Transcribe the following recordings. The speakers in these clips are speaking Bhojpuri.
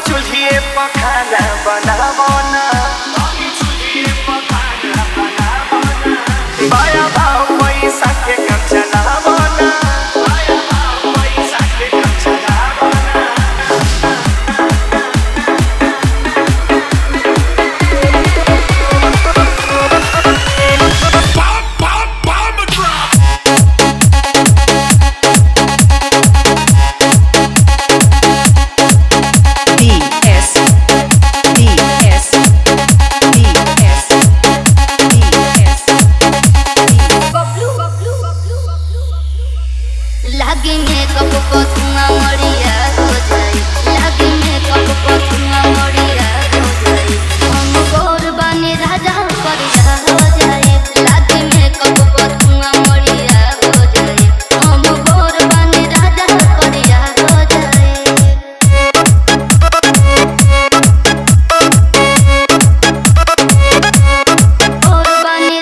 चूल्हे पखाना बनावो ना बाया भाव पैसा के काम चलावो ना बाया भाव पैसा के काम चलावो ना लागे मेकअप को धुआं मरिया हो जाए लागे मेकअप को धुआं मरिया हो जाए हम गोर बने राजा करिया हो जाए लागे मेकअप को धुआं मरिया हो जाए हम गोर बने राजा करिया हो जाए गोर बने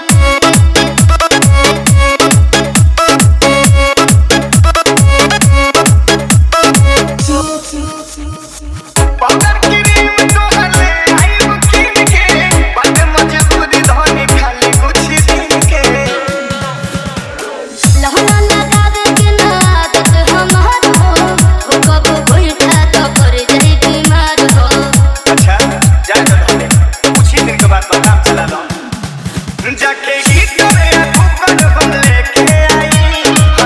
जाके गीत में ऊपर हम लेके आई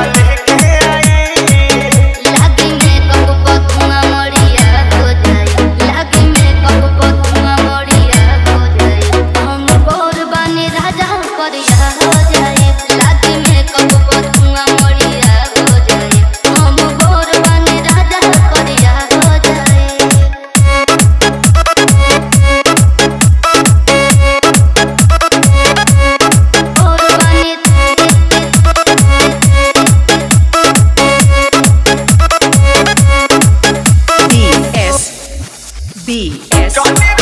लागे मेकअप को धुआं मरिया हो जाए लागे मेकअप को धुआं मरिया हो जाए हम गोर बने राजा करिया हो जाए लागे मेकअप को धुआं मरिया हो जाए हम गोर बने राजा करिया हो जाए BS